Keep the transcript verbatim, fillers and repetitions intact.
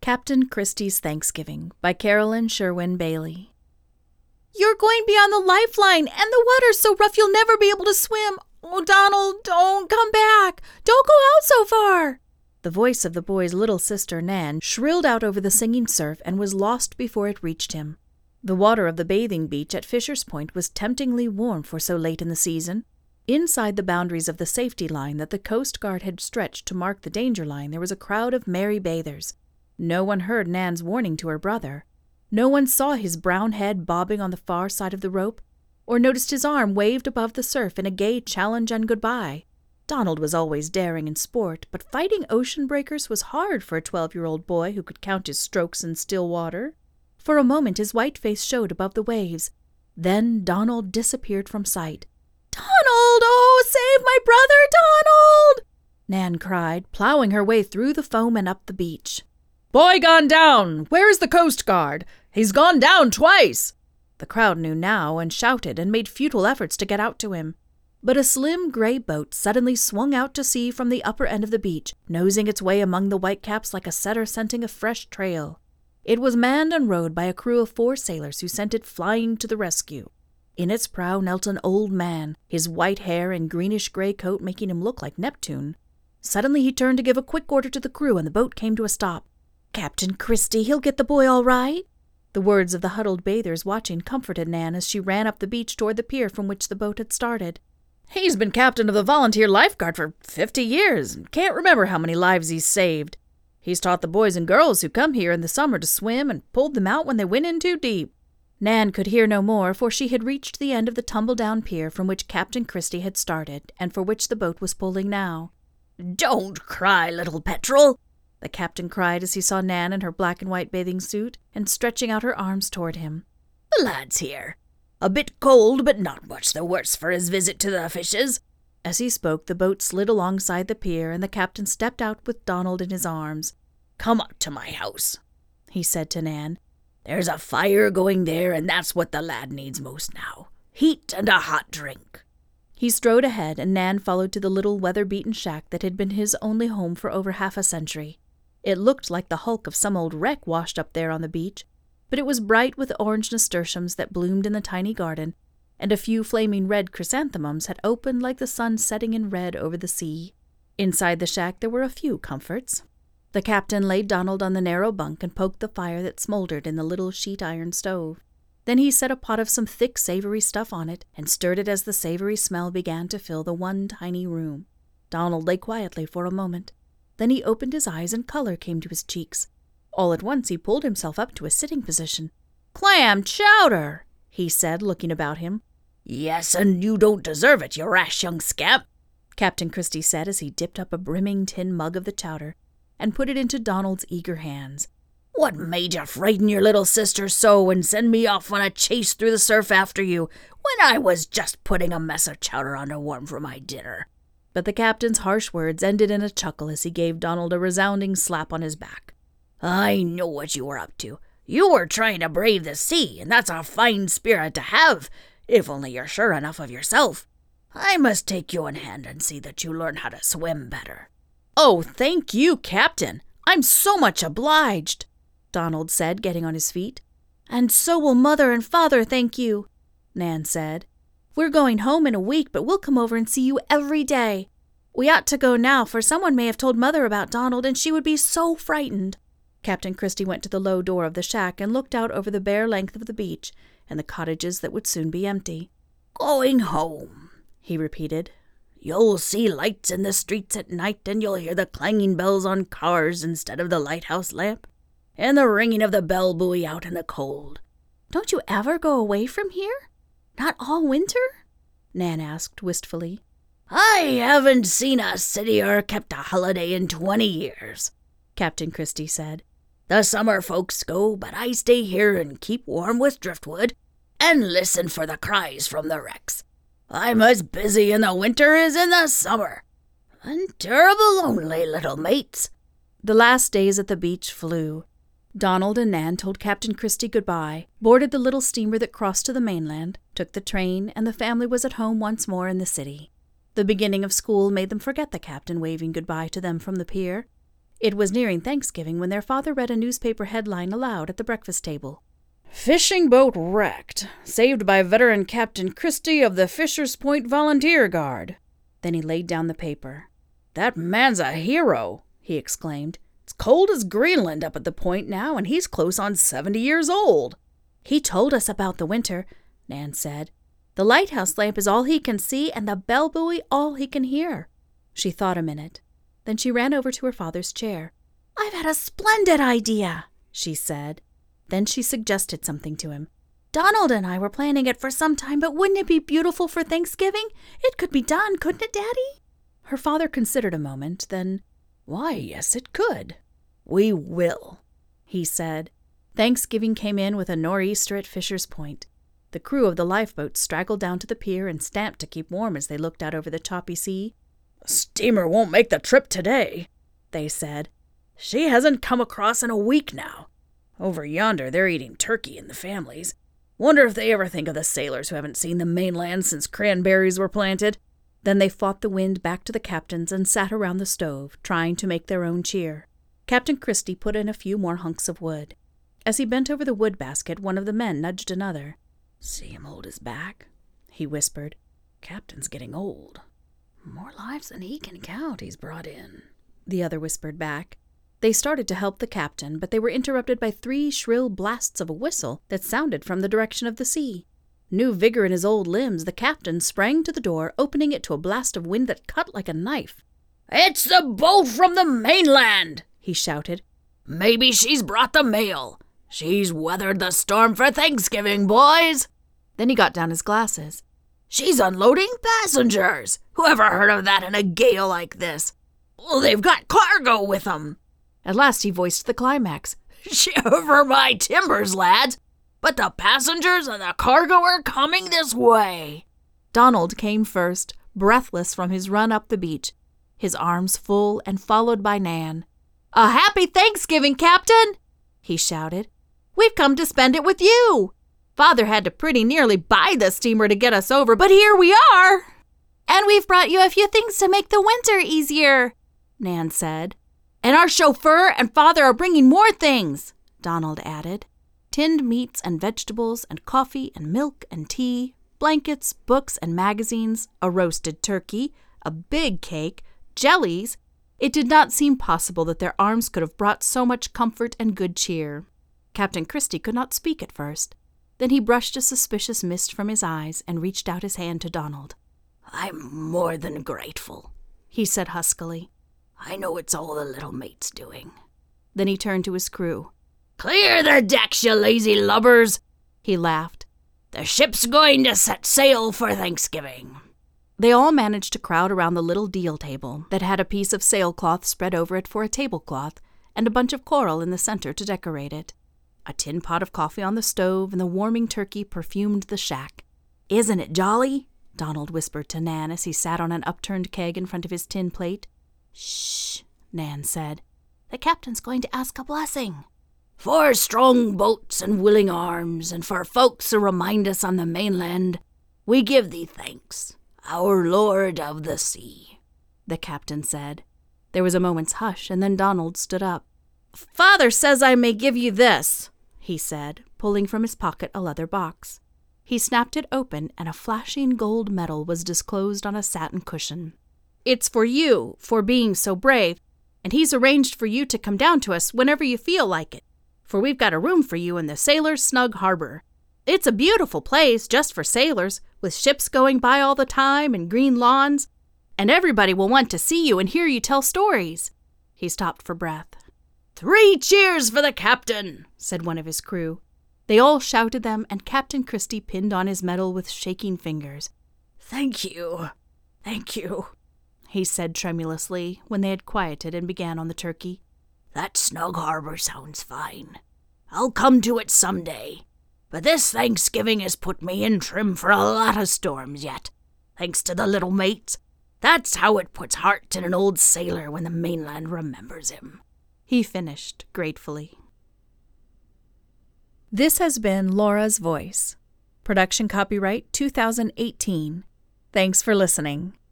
Captain Christie's Thanksgiving by Carolyn Sherwin Bailey. You're going beyond the lifeline, and the water's so rough you'll never be able to swim. Oh, Donald, don't come back. Don't go out so far. The voice of the boy's little sister, Nan, shrilled out over the singing surf and was lost before it reached him. The water of the bathing beach at Fisher's Point was temptingly warm for so late in the season. Inside the boundaries of the safety line that the Coast Guard had stretched to mark the danger line, there was a crowd of merry bathers. No one heard Nan's warning to her brother. No one saw his brown head bobbing on the far side of the rope, or noticed his arm waved above the surf in a gay challenge and goodbye. Donald was always daring in sport, but fighting ocean breakers was hard for a twelve-year-old boy who could count his strokes in still water. For a moment his white face showed above the waves. Then Donald disappeared from sight. "Donald! Oh, save my brother, Donald!" Nan cried, plowing her way through the foam and up the beach. "Boy gone down! Where's the Coast Guard? He's gone down twice!" The crowd knew now and shouted and made futile efforts to get out to him. But a slim gray boat suddenly swung out to sea from the upper end of the beach, nosing its way among the whitecaps like a setter scenting a fresh trail. It was manned and rowed by a crew of four sailors who sent it flying to the rescue. In its prow knelt an old man, his white hair and greenish-gray coat making him look like Neptune. Suddenly he turned to give a quick order to the crew, and the boat came to a stop. "Captain Christie, he'll get the boy all right." The words of the huddled bathers watching comforted Nan as she ran up the beach toward the pier from which the boat had started. "He's been captain of the volunteer lifeguard for fifty years and can't remember how many lives he's saved. He's taught the boys and girls who come here in the summer to swim and pulled them out when they went in too deep." Nan could hear no more, for she had reached the end of the tumble-down pier from which Captain Christie had started and for which the boat was pulling now. "Don't cry, little petrel," the captain cried as he saw Nan in her black and white bathing suit and stretching out her arms toward him. "The lad's here. A bit cold, but not much the worse for his visit to the fishes." As he spoke, the boat slid alongside the pier, and the captain stepped out with Donald in his arms. "Come up to my house," he said to Nan. "There's a fire going there, and that's what the lad needs most now. Heat and a hot drink." He strode ahead, and Nan followed to the little weather-beaten shack that had been his only home for over half a century. It looked like the hulk of some old wreck washed up there on the beach, but it was bright with orange nasturtiums that bloomed in the tiny garden, and a few flaming red chrysanthemums had opened like the sun setting in red over the sea. Inside the shack there were a few comforts. The captain laid Donald on the narrow bunk and poked the fire that smoldered in the little sheet-iron stove. Then he set a pot of some thick, savory stuff on it and stirred it as the savory smell began to fill the one tiny room. Donald lay quietly for a moment. Then he opened his eyes and color came to his cheeks. All at once he pulled himself up to a sitting position. "Clam chowder!" he said, looking about him. "Yes, and you don't deserve it, you rash young scamp," Captain Christie said as he dipped up a brimming tin mug of the chowder and put it into Donald's eager hands. "What made you frighten your little sister so and send me off on a chase through the surf after you, when I was just putting a mess of chowder on to warm for my dinner?" But the captain's harsh words ended in a chuckle as he gave Donald a resounding slap on his back. "I know what you were up to. You were trying to brave the sea, and that's a fine spirit to have, if only you're sure enough of yourself. I must take you in hand and see that you learn how to swim better." "Oh, thank you, Captain. I'm so much obliged," Donald said, getting on his feet. "And so will Mother and Father thank you," Nan said. "We're going home in a week, but we'll come over and see you every day. We ought to go now, for someone may have told Mother about Donald, and she would be so frightened." Captain Christie went to the low door of the shack and looked out over the bare length of the beach and the cottages that would soon be empty. "Going home," he repeated. "You'll see lights in the streets at night, and you'll hear the clanging bells on cars instead of the lighthouse lamp, and the ringing of the bell buoy out in the cold." "Don't you ever go away from here? Not all winter?" Nan asked wistfully. "I haven't seen a city or kept a holiday in twenty years, Captain Christie said. "The summer folks go, but I stay here and keep warm with driftwood and listen for the cries from the wrecks. I'm as busy in the winter as in the summer, and terrible lonely, little mates." The last days at the beach flew. Donald and Nan told Captain Christie goodbye, boarded the little steamer that crossed to the mainland, took the train, and the family was at home once more in the city. The beginning of school made them forget the captain waving goodbye to them from the pier. It was nearing Thanksgiving when their father read a newspaper headline aloud at the breakfast table. "Fishing boat wrecked, saved by veteran Captain Christie of the Fisher's Point Volunteer Guard." Then he laid down the paper. "That man's a hero," he exclaimed. "It's cold as Greenland up at the point now, and he's close on seventy years old." "He told us about the winter," Nan said. "The lighthouse lamp is all he can see, and the bell buoy all he can hear." She thought a minute. Then she ran over to her father's chair. "I've had a splendid idea," she said. Then she suggested something to him. "Donald and I were planning it for some time, but wouldn't it be beautiful for Thanksgiving? It could be done, couldn't it, Daddy?" Her father considered a moment, then, "Why, yes, it could. We will," he said. Thanksgiving came in with a nor'easter at Fisher's Point. The crew of the lifeboat straggled down to the pier and stamped to keep warm as they looked out over the choppy sea. "The steamer won't make the trip today," they said. "She hasn't come across in a week now. Over yonder they're eating turkey in the families. Wonder if they ever think of the sailors who haven't seen the mainland since cranberries were planted." Then they fought the wind back to the captains and sat around the stove, trying to make their own cheer. Captain Christie put in a few more hunks of wood. As he bent over the wood basket, one of the men nudged another. "See him hold his back," he whispered. "Captain's getting old. More lives than he can count he's brought in," the other whispered back. They started to help the captain, but they were interrupted by three shrill blasts of a whistle that sounded from the direction of the sea. New vigor in his old limbs, the captain sprang to the door, opening it to a blast of wind that cut like a knife. "It's the boat from the mainland!" he shouted. "Maybe she's brought the mail. She's weathered the storm for Thanksgiving, boys." Then he got down his glasses. "She's unloading passengers. Whoever heard of that in a gale like this? Well, they've got cargo with them." At last he voiced the climax. "Shiver my timbers, lads, but the passengers and the cargo are coming this way." Donald came first, breathless from his run up the beach, his arms full and followed by Nan. "A happy Thanksgiving, Captain!" he shouted. "We've come to spend it with you. Father had to pretty nearly buy the steamer to get us over, but here we are. And we've brought you a few things to make the winter easier," Nan said. "And our chauffeur and Father are bringing more things," Donald added. Tinned meats and vegetables and coffee and milk and tea, blankets, books and magazines, a roasted turkey, a big cake, jellies. It did not seem possible that their arms could have brought so much comfort and good cheer. Captain Christie could not speak at first. Then he brushed a suspicious mist from his eyes and reached out his hand to Donald. "I'm more than grateful," he said huskily. "I know it's all the little mate's doing." Then he turned to his crew. "Clear the decks, you lazy lubbers," he laughed. "The ship's going to set sail for Thanksgiving." They all managed to crowd around the little deal table that had a piece of sailcloth spread over it for a tablecloth and a bunch of coral in the center to decorate it. A tin pot of coffee on the stove and the warming turkey perfumed the shack. "Isn't it jolly?" Donald whispered to Nan as he sat on an upturned keg in front of his tin plate. "Shh," Nan said. "The captain's going to ask a blessing." "For strong boats and willing arms, and for folks who remind us on the mainland, we give thee thanks, our Lord of the Sea," the captain said. There was a moment's hush, and then Donald stood up. "Father says I may give you this," he said, pulling from his pocket a leather box. He snapped it open, and a flashing gold medal was disclosed on a satin cushion. "It's for you, for being so brave, and he's arranged for you to come down to us whenever you feel like it, for we've got a room for you in the Sailors' Snug Harbor. It's a beautiful place just for sailors, with ships going by all the time and green lawns, and everybody will want to see you and hear you tell stories." He stopped for breath. "Three cheers for the captain," said one of his crew. They all shouted them, and Captain Christie pinned on his medal with shaking fingers. "Thank you, thank you," he said tremulously when they had quieted and began on the turkey. "That Snug Harbor sounds fine. I'll come to it some day. But this Thanksgiving has put me in trim for a lot of storms yet, thanks to the little mates. That's how it puts heart in an old sailor when the mainland remembers him," he finished gratefully. This has been Laura's Voice. Production copyright two thousand eighteen. Thanks for listening.